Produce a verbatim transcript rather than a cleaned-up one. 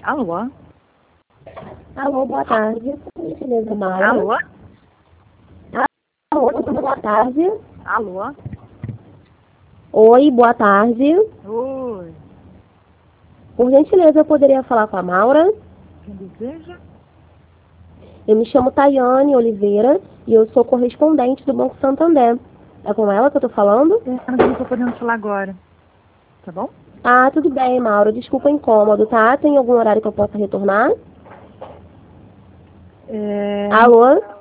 Alô? Alô, boa tarde. Por gentileza, Maura. Alô? Alô, boa tarde. Alô? Oi, boa tarde. Oi. Por gentileza, eu poderia falar com a Maura? Quem deseja? Eu me chamo Tayane Oliveira e eu sou correspondente do Banco Santander. É com ela que eu tô falando? É, mas eu não tô podendo falar agora. Tá bom? Ah, tudo bem, Maura. Desculpa o incômodo, tá? Tem algum horário que eu possa retornar? É... Alô?